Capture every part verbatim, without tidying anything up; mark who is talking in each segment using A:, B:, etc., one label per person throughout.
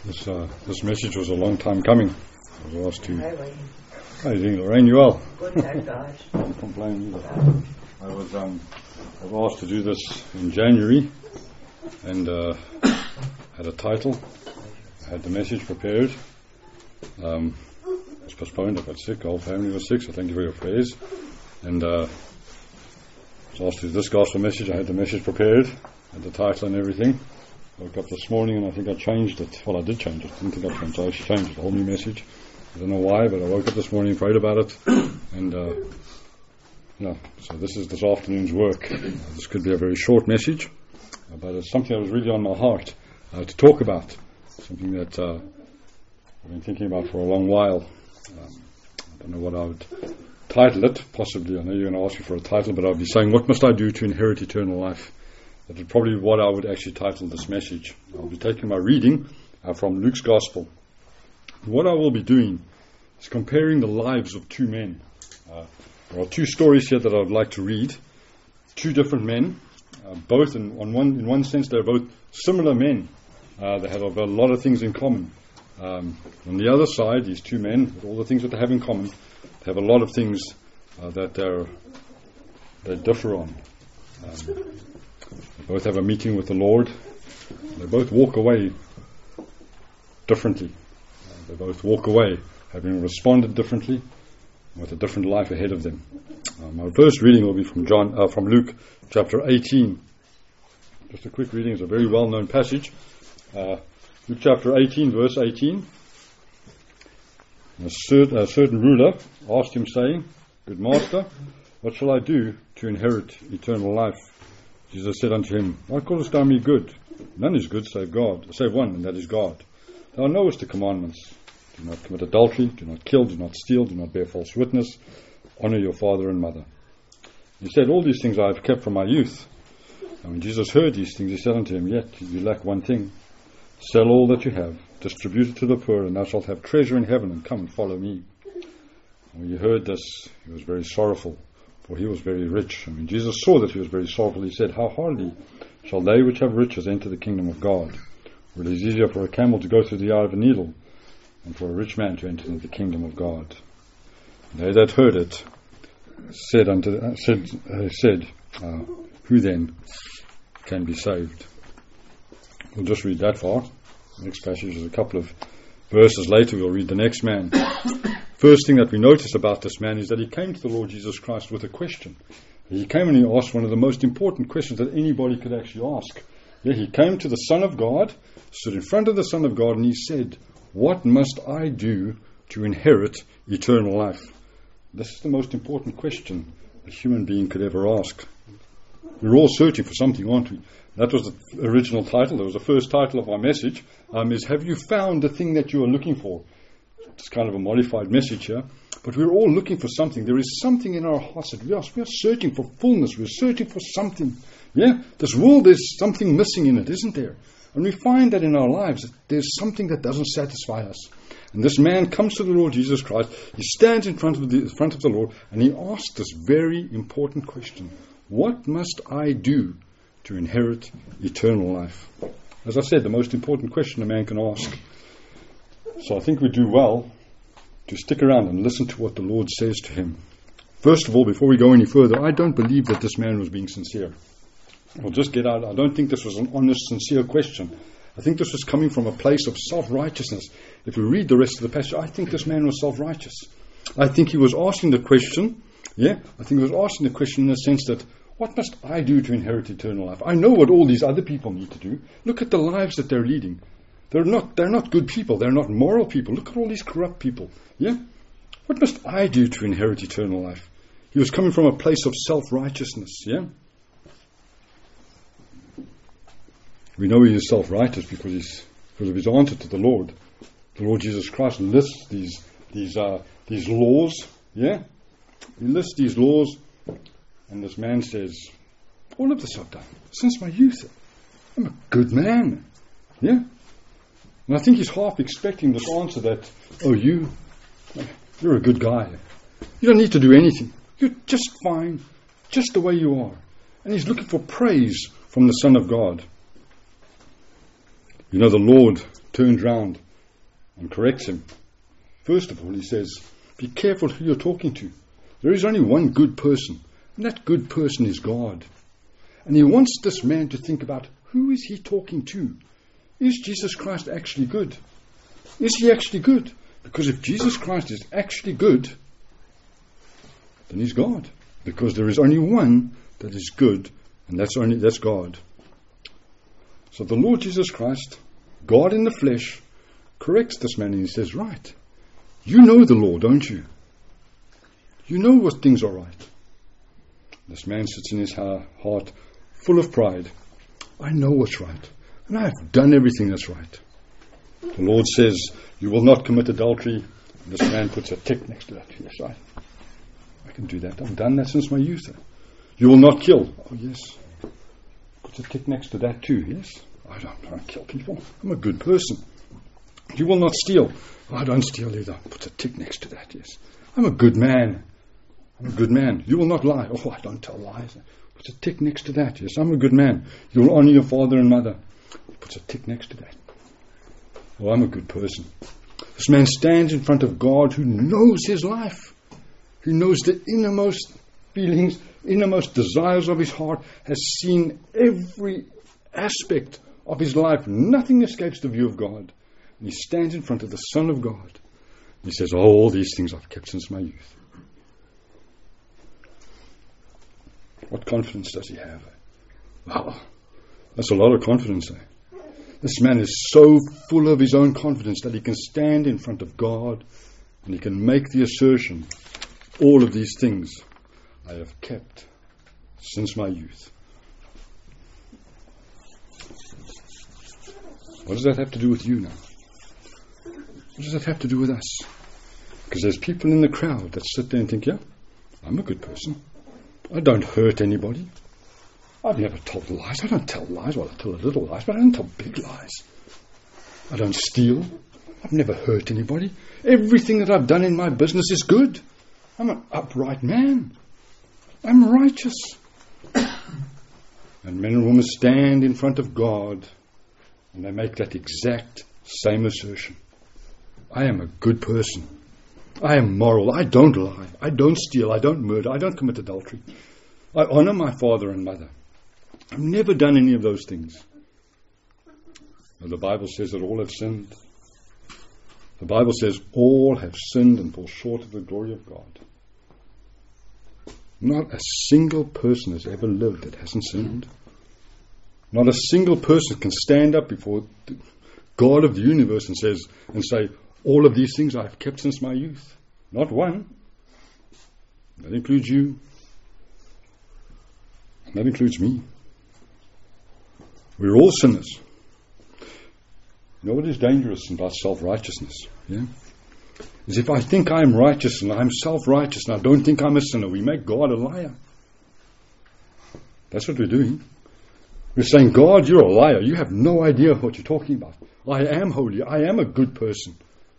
A: This uh, this message was a long time coming. I was asked to. How are you doing, Lorraine? You well?
B: Good, thank God.
A: Don't complain either. I was um, I was asked to do this in January, and uh, had a title. I had the message prepared. Um, it was postponed. I got sick. The whole family was sick. So thank you for your prayers. And uh, I was asked to do this gospel message. I had the message prepared, had the title and everything. I woke up this morning and I think I changed it. Well, I did change it. I didn't think I changed it. I actually changed it. A whole new message. I don't know why, but I woke up this morning and prayed about it. And, uh, yeah, so this is this afternoon's work. Uh, this could be a very short message, uh, but it's something that was really on my heart uh, to talk about. Something that uh, I've been thinking about for a long while. Um, I don't know what I would title it, possibly. I know you're going to ask me for a title, but I'll be saying, what must I do to inherit eternal life? That is probably what I would actually title this message. I'll be taking my reading uh, from Luke's Gospel. And what I will be doing is comparing the lives of two men. Uh, there are two stories here that I would like to read. Two different men, uh, both in, on one, in one sense they're both similar men. Uh, they have a lot of things in common. Um, on the other side, these two men, with all the things that they have in common, they have a lot of things uh, that they're, they differ on. Um, They both have a meeting with the Lord. They both walk away differently. Uh, they both walk away having responded differently, with a different life ahead of them. Uh, my first reading will be from John, uh, from Luke chapter eighteen. Just a quick reading. It's a very well-known passage. Uh, Luke chapter eighteen, verse eighteen. A, cert, a certain ruler asked him, saying, "Good master, what shall I do to inherit eternal life?" Jesus said unto him, "Why callest thou me good? None is good save God, save one, and that is God. Thou knowest the commandments. Do not commit adultery, do not kill, do not steal, do not bear false witness, honor your father and mother." He said, "All these things I have kept from my youth." And when Jesus heard these things, he said unto him, "Yet you lack one thing. Sell all that you have, distribute it to the poor, and thou shalt have treasure in heaven, and come and follow me." And when he heard this, he was very sorrowful, for he was very rich. I mean, Jesus saw that he was very sorrowful. He said, "How hardly shall they which have riches enter the kingdom of God? For it is easier for a camel to go through the eye of a needle than for a rich man to enter into the kingdom of God." And they that heard it said unto uh, said uh, said, uh, "Who then can be saved?" We'll just read that far. The next passage is a couple of verses later. We'll read the next man. First thing that we notice about this man is that he came to the Lord Jesus Christ with a question. He came and he asked one of the most important questions that anybody could actually ask. Yeah, he came to the Son of God, stood in front of the Son of God, and he said, "What must I do to inherit eternal life?" This is the most important question a human being could ever ask. We're all searching for something, aren't we? That was the original title. That was the first title of my message, um, is "Have you found the thing that you are looking for?" It's kind of a modified message here, but we're all looking for something. There is something in our hearts that we are, we are searching for fullness. We're searching for something. Yeah, this world, there's something missing in it, isn't there? And we find that in our lives, that there's something that doesn't satisfy us. And this man comes to the Lord Jesus Christ. He stands in front of the front of the Lord, and he asks this very important question: "What must I do to inherit eternal life?" As I said, the most important question a man can ask. So I think we do well to stick around and listen to what the Lord says to him. First of all, before we go any further, I don't believe that this man was being sincere. I'll just get out. I don't think this was an honest, sincere question. I think this was coming from a place of self-righteousness. If we read the rest of the passage, I think this man was self-righteous. I think he was asking the question, yeah, I think he was asking the question in the sense that, what must I do to inherit eternal life? I know what all these other people need to do. Look at the lives that they're leading. They're not, they're not good people. They're not moral people. Look at all these corrupt people. Yeah? What must I do to inherit eternal life? He was coming from a place of self-righteousness. Yeah? We know he is self-righteous because he's, because of his answer to the Lord. The Lord Jesus Christ lists these, these, uh, these laws. Yeah? He lists these laws, and this man says, "All of this I've done since my youth. I'm a good man." Yeah? And I think he's half expecting this answer that, "Oh, you, you're a good guy. You don't need to do anything. You're just fine, just the way you are." And he's looking for praise from the Son of God. You know, the Lord turns round and corrects him. First of all, he says, be careful who you're talking to. There is only one good person, and that good person is God. And he wants this man to think about, who is he talking to? Is Jesus Christ actually good? Is he actually good? Because if Jesus Christ is actually good, then he's God. Because there is only one that is good, and that's only that's God. So the Lord Jesus Christ, God in the flesh, corrects this man and he says, right, you know the law, don't you? You know what things are right. This man sits in his heart full of pride. I know what's right, and I have done everything that's right. The Lord says, you will not commit adultery. And this man puts a tick next to that. Yes, I, I can do that. I've done that since my youth. You will not kill. Oh, yes. Puts a tick next to that too. Yes, I don't, I don't kill people. I'm a good person. You will not steal. Oh, I don't steal either. Puts a tick next to that. Yes, I'm a good man. I'm a good man. You will not lie. Oh, I don't tell lies. Puts a tick next to that. Yes, I'm a good man. You will honor your father and mother. Puts a tick next to that. Oh, I'm a good person. This man stands in front of God who knows his life, who knows the innermost feelings, innermost desires of his heart, has seen every aspect of his life. Nothing escapes the view of God. And he stands in front of the Son of God. He says, oh, all these things I've kept since my youth. What confidence does he have? Wow, that's a lot of confidence. Eh? This man is so full of his own confidence that he can stand in front of God and he can make the assertion, all of these things I have kept since my youth. What does that have to do with you now? What does that have to do with us? Because there's people in the crowd that sit there and think, yeah, I'm a good person. I don't hurt anybody. I've never told lies. I don't tell lies. Well, I tell a little lies, but I don't tell big lies. I don't steal. I've never hurt anybody. Everything that I've done in my business is good. I'm an upright man. I'm righteous. And men and women stand in front of God and they make that exact same assertion. I am a good person. I am moral. I don't lie. I don't steal. I don't murder. I don't commit adultery. I honor my father and mother. I've never done any of those things. But the Bible says that all have sinned. The Bible says all have sinned and fall short of the glory of God. Not a single person has ever lived that hasn't sinned. Not a single person can stand up before the God of the universe and says and say, all of these things I have kept since my youth. Not one. That includes you. And that includes me. We're all sinners. You know what is dangerous about self-righteousness? Yeah? Is if I think I'm righteous and I'm self-righteous and I don't think I'm a sinner, we make God a liar. That's what we're doing. We're saying, God, you're a liar. You have no idea what you're talking about. I am holy. I am a good person.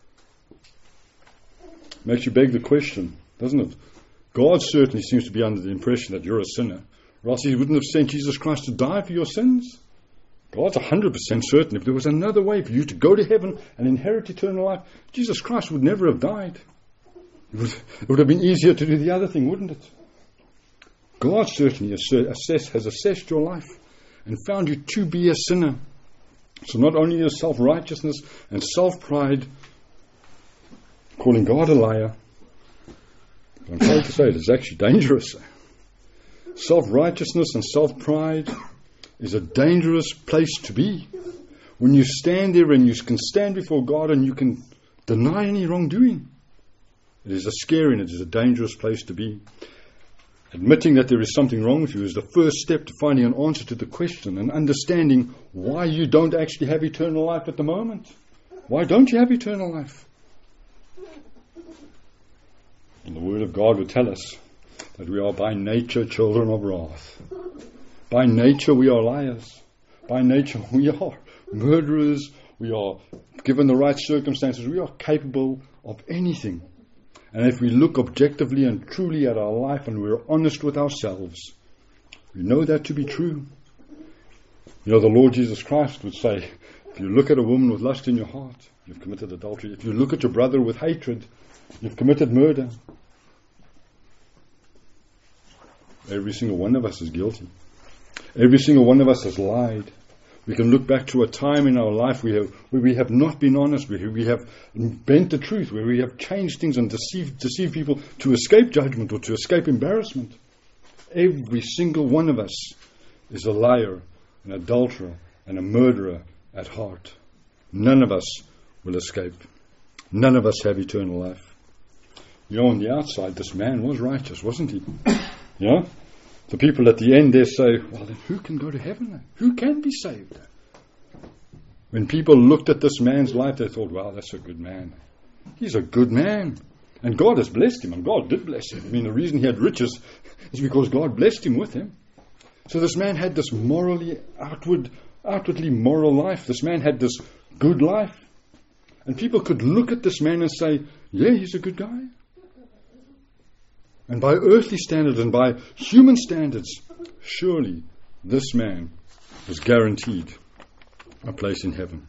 A: Makes you beg the question, doesn't it? God certainly seems to be under the impression that you're a sinner, or else he wouldn't have sent Jesus Christ to die for your sins. God's one hundred percent certain if there was another way for you to go to heaven and inherit eternal life, Jesus Christ would never have died. It would, it would have been easier to do the other thing, wouldn't it? God certainly assess, has assessed your life and found you to be a sinner. So not only is self-righteousness and self-pride calling God a liar, but I'm sorry to say it is actually dangerous. Self-righteousness and self-pride is a dangerous place to be. When you stand there and you can stand before God and you can deny any wrongdoing, it is a scary and it is a dangerous place to be. Admitting that there is something wrong with you is the first step to finding an answer to the question and understanding why you don't actually have eternal life at the moment. Why don't you have eternal life? And the Word of God would tell us that we are by nature children of wrath. By nature we are liars. By nature we are murderers. We are, given the right circumstances, we are capable of anything. And if we look objectively and truly at our life and we're honest with ourselves, we know that to be true. You know, the Lord Jesus Christ would say, If you look at a woman with lust in your heart, you've committed adultery. If you look at your brother with hatred, you've committed murder. Every single one of us is guilty. Every single one of us has lied. We can look back to a time in our life where we have, where we have not been honest, where we have bent the truth, where we have changed things and deceived, deceived people to escape judgment or to escape embarrassment. Every single one of us is a liar, an adulterer, and a murderer at heart. None of us will escape. None of us have eternal life. You know, on the outside, this man was righteous, wasn't he? Yeah? The people at the end there say, well, then who can go to heaven then? Who can be saved? When people looked at this man's life, they thought, wow, that's a good man. He's a good man. And God has blessed him, and God did bless him. I mean, the reason he had riches is because God blessed him with him. So this man had this morally, outward, outwardly moral life. This man had this good life. And people could look at this man and say, yeah, he's a good guy. And by earthly standards and by human standards, surely this man was guaranteed a place in heaven.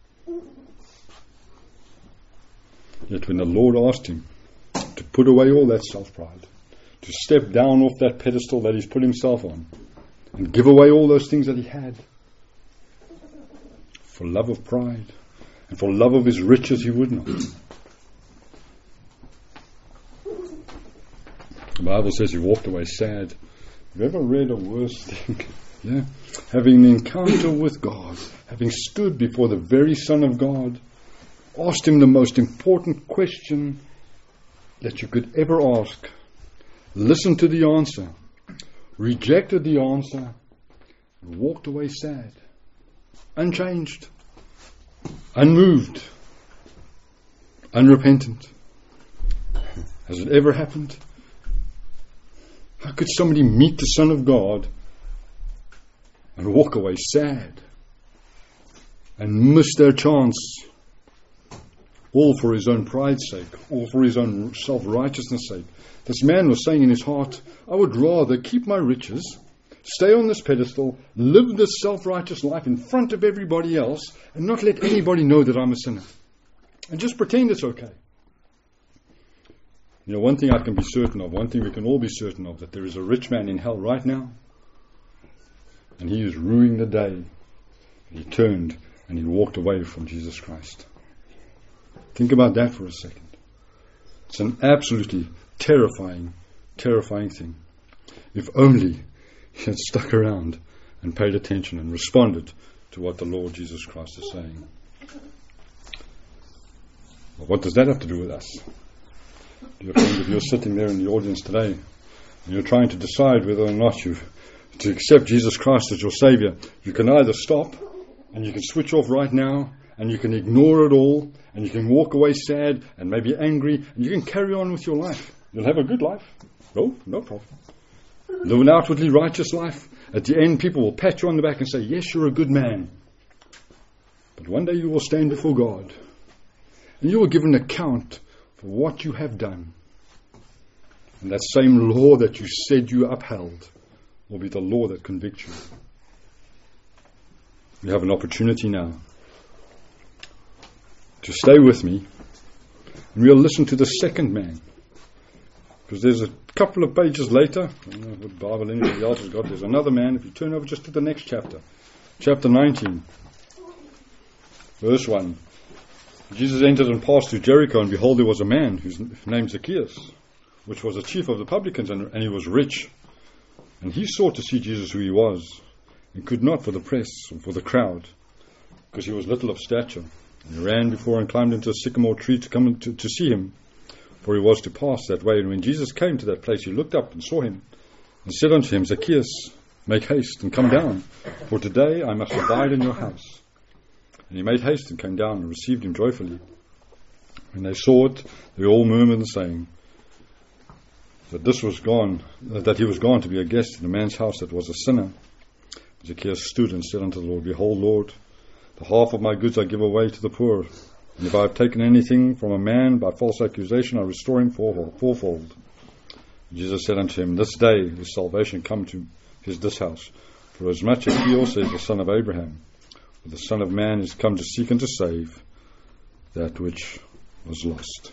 A: Yet when the Lord asked him to put away all that self-pride, to step down off that pedestal that he's put himself on, and give away all those things that he had, for love of pride and for love of his riches, he would not. The Bible says he walked away sad. Have you ever read a worse thing? Yeah. Having an encounter with God, having stood before the very Son of God, asked him the most important question that you could ever ask, listened to the answer, rejected the answer, and walked away sad, unchanged, unmoved, unrepentant. Has it ever happened? How could somebody meet the Son of God and walk away sad and miss their chance, all for his own pride's sake, all for his own self-righteousness' sake? This man was saying in his heart, I would rather keep my riches, stay on this pedestal, live this self-righteous life in front of everybody else, and not let anybody know that I'm a sinner, and just pretend it's okay. You know, one thing I can be certain of, one thing we can all be certain of, that there is a rich man in hell right now, and he is ruining the day. He turned and he walked away from Jesus Christ. Think about that for a second. It's an absolutely terrifying, terrifying thing. If only he had stuck around and paid attention and responded to what the Lord Jesus Christ is saying. Well, what does that have to do with us? Dear friend, if you're sitting there in the audience today and you're trying to decide whether or not you to accept Jesus Christ as your Savior, you can either stop and you can switch off right now and you can ignore it all and you can walk away sad and maybe angry and you can carry on with your life. You'll have a good life. No, no problem. Live an outwardly righteous life. At the end, people will pat you on the back and say, yes, you're a good man. But one day you will stand before God and you will give an account for what you have done. And that same law that you said you upheld will be the law that convicts you. We have an opportunity now to stay with me, and we'll listen to the second man. Because there's a couple of pages later, I don't know what Bible anybody else has got, there's another man. If you turn over just to the next chapter, chapter nineteen, verse one. Jesus entered and passed through Jericho, and behold, there was a man whose name Zacchaeus, which was a chief of the publicans, and, and he was rich. And he sought to see Jesus who he was, and could not for the press and for the crowd, because he was little of stature. And he ran before and climbed into a sycamore tree to come to, to see him, for he was to pass that way. And when Jesus came to that place, he looked up and saw him, and said unto him, Zacchaeus, make haste and come down, for today I must abide in your house. And he made haste and came down and received him joyfully. When they saw it, they all murmured, saying that this was gone, that he was gone to be a guest in a man's house that was a sinner. Zacchaeus stood and said unto the Lord, Behold, Lord, the half of my goods I give away to the poor, and if I have taken anything from a man by false accusation, I restore him fourfold. Jesus said unto him, This day is salvation come to his this house, for as much as he also is the son of Abraham. For the Son of Man is come to seek and to save that which was lost.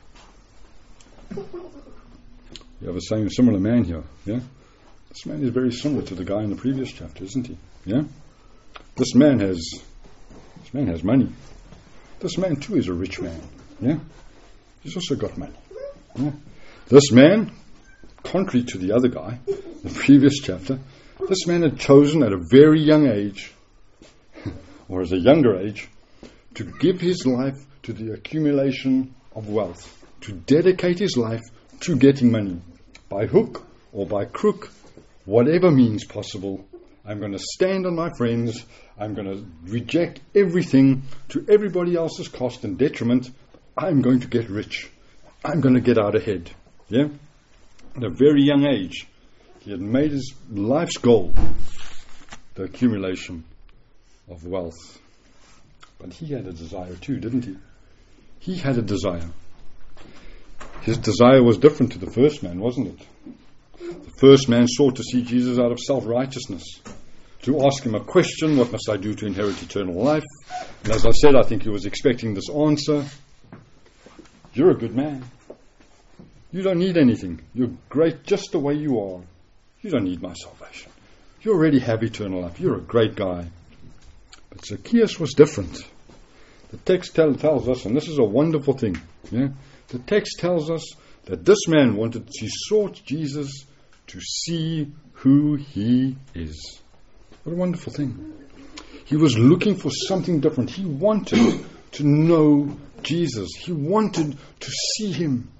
A: You have a same similar man here, yeah? This man is very similar to the guy in the previous chapter, isn't he? Yeah? This man has this man has money. This man too is a rich man, yeah? He's also got money. Yeah? This man, contrary to the other guy, the previous chapter, this man had chosen at a very young age, or as a younger age, to give his life to the accumulation of wealth, to dedicate his life to getting money, by hook or by crook, whatever means possible. I'm going to stand on my friends. I'm going to reject everything to everybody else's cost and detriment. I'm going to get rich. I'm going to get out ahead. Yeah? At a very young age, he had made his life's goal the accumulation of wealth. But he had a desire too, didn't he? He had a desire. His desire was different to the first man, wasn't it? The first man sought to see Jesus out of self-righteousness, to ask him a question, what must I do to inherit eternal life? And as I said, I think he was expecting this answer. You're a good man. You don't need anything. You're great just the way you are. You don't need my salvation. You already have eternal life. You're a great guy. But Zacchaeus was different. The text tell, tells us, and this is a wonderful thing, yeah? The text tells us that this man wanted, he sought Jesus to see who he is. What a wonderful thing. He was looking for something different. He wanted to know Jesus. He wanted to see him.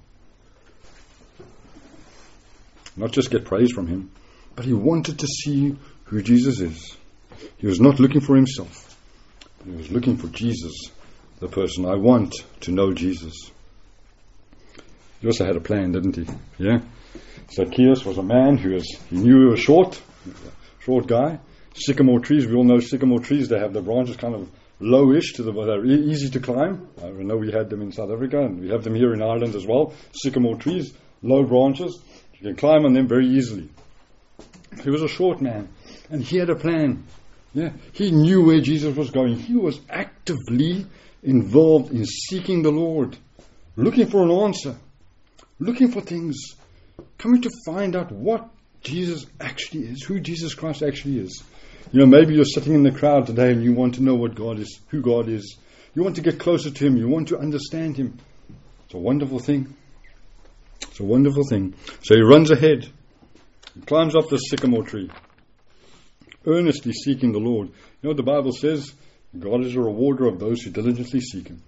A: Not just get praise from him, but he wanted to see who Jesus is. He was not looking for himself. He was looking for Jesus, the person. I want to know Jesus. He also had a plan, didn't he? Yeah. Zacchaeus was a man who was, he knew he was short, short guy. Sycamore trees, we all know sycamore trees, they have the branches kind of lowish to the, they're e- easy to climb. I know we had them in South Africa and we have them here in Ireland as well. Sycamore trees, low branches, you can climb on them very easily. He was a short man and he had a plan. Yeah, he knew where Jesus was going. He was actively involved in seeking the Lord, looking for an answer, looking for things, coming to find out what Jesus actually is, who Jesus Christ actually is. You know, maybe you're sitting in the crowd today and you want to know what God is, who God is. You want to get closer to him. You want to understand him. It's a wonderful thing. It's a wonderful thing. So he runs ahead. He climbs up the sycamore tree, earnestly seeking the Lord. You know what the Bible says? God is a rewarder of those who diligently seek him.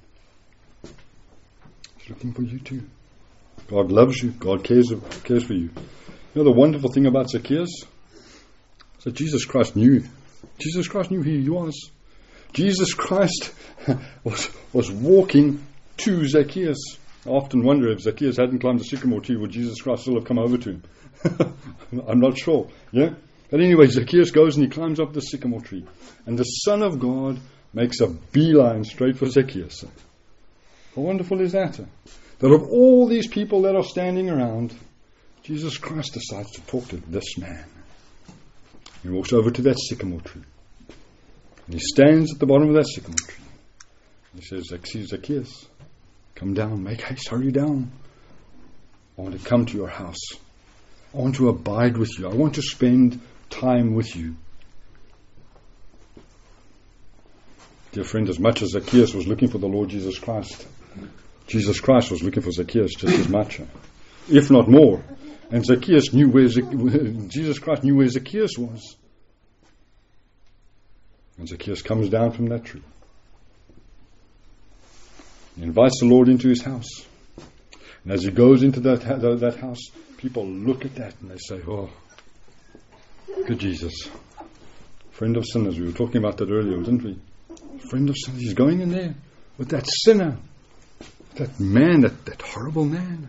A: He's looking for you too. God loves you. God cares, cares for you. You know the wonderful thing about Zacchaeus? Is that Jesus Christ knew. Jesus Christ knew who he was. Jesus Christ was, was walking to Zacchaeus. I often wonder if Zacchaeus hadn't climbed the sycamore tree, would Jesus Christ still have come over to him? I'm not sure. Yeah? But anyway, Zacchaeus goes and he climbs up the sycamore tree. And the Son of God makes a beeline straight for Zacchaeus. How wonderful is that? That of all these people that are standing around, Jesus Christ decides to talk to this man. He walks over to that sycamore tree. And he stands at the bottom of that sycamore tree. He says, Zacchaeus, come down, make haste, hurry down. I want to come to your house. I want to abide with you. I want to spend time with you. Dear friend, as much as Zacchaeus was looking for the Lord Jesus Christ, Jesus Christ was looking for Zacchaeus just as much, if not more. And Zacchaeus knew where Zac- Jesus Christ knew where Zacchaeus was. And Zacchaeus comes down from that tree. He invites the Lord into his house. And as he goes into that, that house, people look at that and they say, oh, good Jesus. Friend of sinners. We were talking about that earlier, didn't we? Friend of sinners. He's going in there with that sinner. That man, that, that horrible man.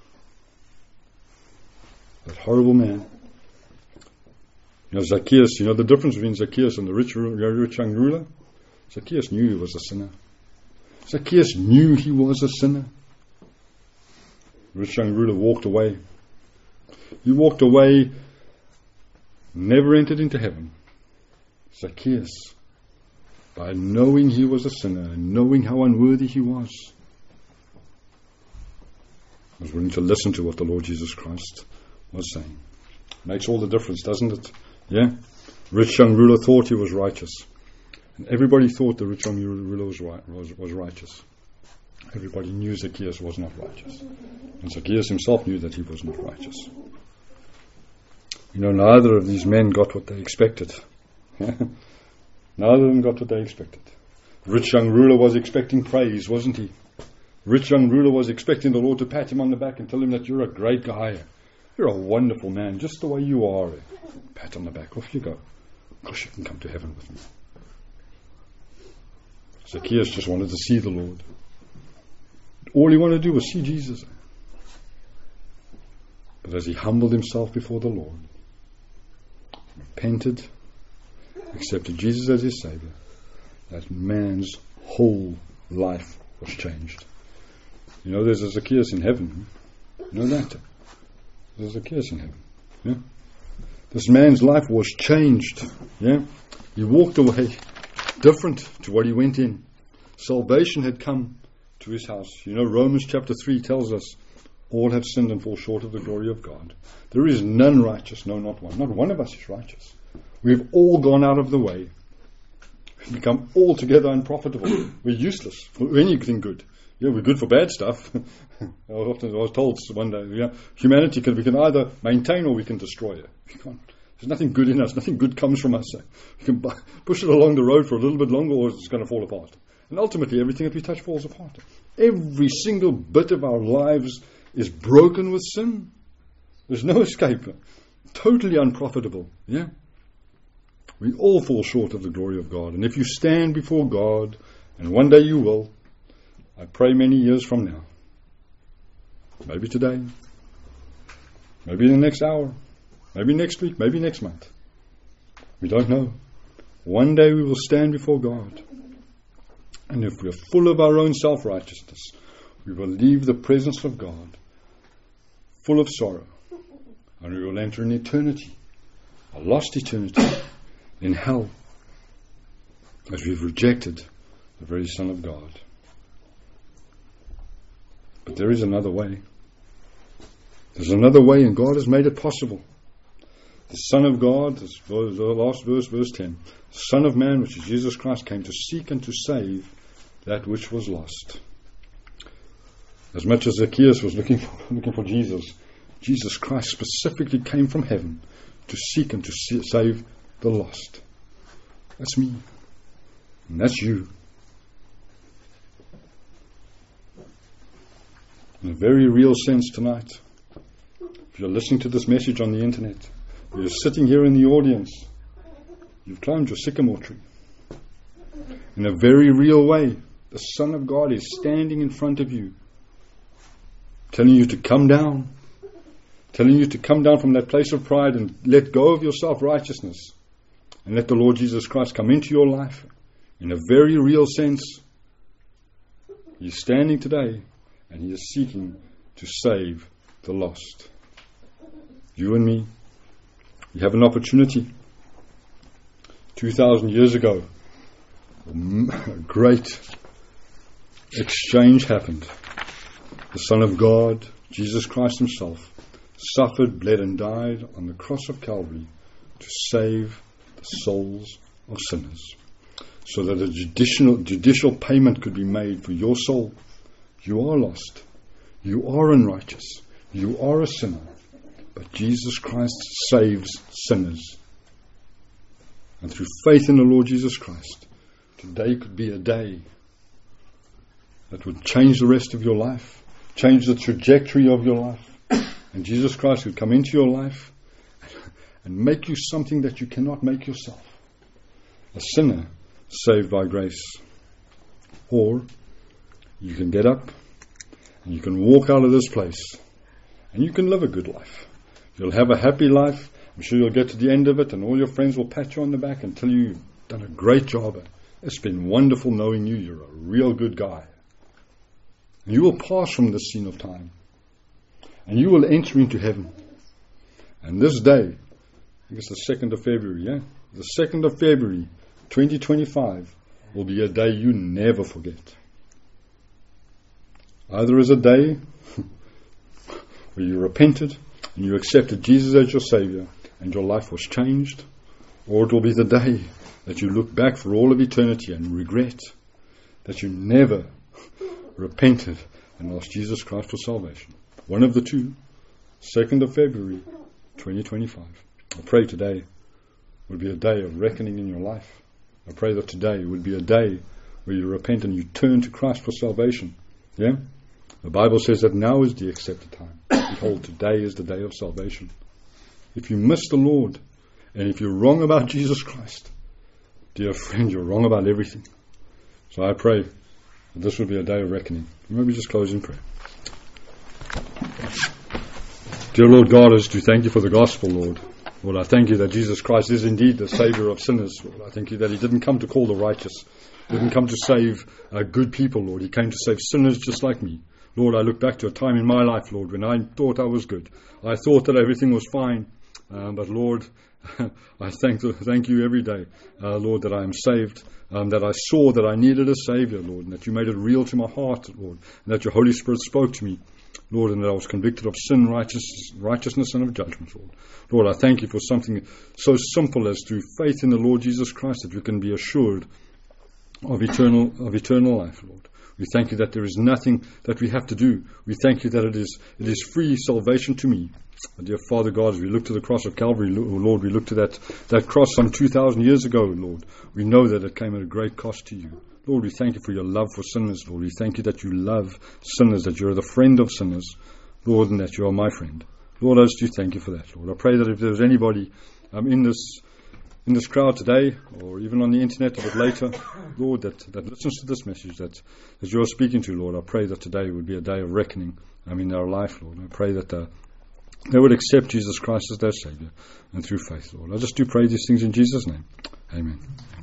A: That horrible man. You know, Zacchaeus, you know the difference between Zacchaeus and the rich, rich young ruler? Zacchaeus knew he was a sinner. Zacchaeus knew he was a sinner. The rich young ruler walked away. He walked away, never entered into heaven. Zacchaeus, by knowing he was a sinner and knowing how unworthy he was, was willing to listen to what the Lord Jesus Christ was saying. Makes all the difference, doesn't it? Yeah? Rich young ruler thought he was righteous. And everybody thought the rich young ruler was, right, was, was righteous. Everybody knew Zacchaeus was not righteous. And Zacchaeus himself knew that he was not righteous. You know, neither of these men got what they expected. Neither of them got what they expected. Rich young ruler was expecting praise, wasn't he? Rich young ruler was expecting the Lord to pat him on the back and tell him that you're a great guy. You're a wonderful man, just the way you are. Pat on the back, off you go. Of course you can come to heaven with me. Zacchaeus just wanted to see the Lord. All he wanted to do was see Jesus. But as he humbled himself before the Lord, repented, accepted Jesus as his Savior, that man's whole life was changed. You know, there's a Zacchaeus in heaven. You know that? There's a Zacchaeus in heaven. Yeah? This man's life was changed. Yeah? He walked away different to what he went in. Salvation had come to his house. You know, Romans chapter three tells us, all have sinned and fall short of the glory of God. There is none righteous, no, not one. Not one of us is righteous. We've all gone out of the way. We've become altogether unprofitable. We're useless for anything good. Yeah, we're good for bad stuff. I was often I was told one day, yeah, humanity can we can either maintain or we can destroy it. We can't. There's nothing good in us. Nothing good comes from us. We can push it along the road for a little bit longer, or it's going to fall apart. And ultimately, everything that we touch falls apart. Every single bit of our lives is broken with sin. There's no escape. Totally unprofitable. Yeah. We all fall short of the glory of God. And if you stand before God, and one day you will, I pray many years from now, maybe today, maybe in the next hour, maybe next week, maybe next month, we don't know. One day we will stand before God, and if we're full of our own self-righteousness, we will leave the presence of God full of sorrow, and we will enter an eternity, a lost eternity, in hell, as we've rejected the very Son of God. But there is another way. There's another way, and God has made it possible. The Son of God, this verse, the last verse, verse ten, the Son of Man, which is Jesus Christ, came to seek and to save that which was lost. As much as Zacchaeus was looking for, looking for Jesus, Jesus Christ specifically came from heaven to seek and to save the lost. That's me. And that's you. In a very real sense tonight, if you're listening to this message on the internet, or you're sitting here in the audience, you've climbed your sycamore tree. In a very real way, the Son of God is standing in front of you, telling you to come down, telling you to come down from that place of pride and let go of your self-righteousness and let the Lord Jesus Christ come into your life. In a very real sense, He's standing today and He is seeking to save the lost. You and me, we have an opportunity. Two thousand years ago, a great exchange happened. The Son of God, Jesus Christ Himself, suffered, bled and died on the cross of Calvary to save the souls of sinners, so that a judicial, judicial payment could be made for your soul. You are lost. You are unrighteous. You are a sinner. But Jesus Christ saves sinners. And through faith in the Lord Jesus Christ, today could be a day that would change the rest of your life, change the trajectory of your life. And Jesus Christ would come into your life and make you something that you cannot make yourself. A sinner saved by grace. Or you can get up and you can walk out of this place and you can live a good life. You'll have a happy life. I'm sure you'll get to the end of it and all your friends will pat you on the back and tell you you've done a great job. It's been wonderful knowing you. You're a real good guy. And you will pass from this scene of time. And you will enter into heaven. And this day, I think it's the second of February, yeah? The second of February, twenty twenty-five, will be a day you never forget. Either as a day where you repented and you accepted Jesus as your Savior and your life was changed, or it will be the day that you look back for all of eternity and regret that you never repented and asked Jesus Christ for salvation. One of the two, second of February twenty twenty-five. I pray today would be a day of reckoning in your life. I pray that today would be a day where you repent and you turn to Christ for salvation. Yeah? The Bible says that now is the accepted time. Behold, today is the day of salvation. If you miss the Lord, and if you're wrong about Jesus Christ, dear friend, you're wrong about everything. So I pray that this will be a day of reckoning. Maybe just close in prayer. Dear Lord God, I just do thank you for the gospel, Lord. Lord, I thank you that Jesus Christ is indeed the Savior of sinners, Lord. I thank you that He didn't come to call the righteous. He didn't come to save uh, good people, Lord. He came to save sinners just like me. Lord, I look back to a time in my life, Lord, when I thought I was good. I thought that everything was fine. Um, but Lord, I thank thank you every day, uh, Lord, that I am saved, um, that I saw that I needed a Savior, Lord, and that you made it real to my heart, Lord, and that your Holy Spirit spoke to me, Lord, and that I was convicted of sin, righteous, righteousness, and of judgment, Lord. Lord, I thank you for something so simple as through faith in the Lord Jesus Christ that we can be assured of eternal of eternal life, Lord. We thank you that there is nothing that we have to do. We thank you that it is it is free salvation to me. Dear Father God, as we look to the cross of Calvary, Lord, we look to that, that cross some two thousand years ago, Lord. We know that it came at a great cost to you. Lord, we thank you for your love for sinners, Lord. We thank you that you love sinners, that you're the friend of sinners, Lord, and that you are my friend. Lord, I just do thank you for that, Lord. I pray that if there's anybody um, in this in this crowd today, or even on the internet a bit later, Lord, that, that listens to this message that, that you're speaking to, Lord, I pray that today would be a day of reckoning um, in their life, Lord. I pray that uh, they would accept Jesus Christ as their Savior and through faith, Lord. I just do pray these things in Jesus' name. Amen.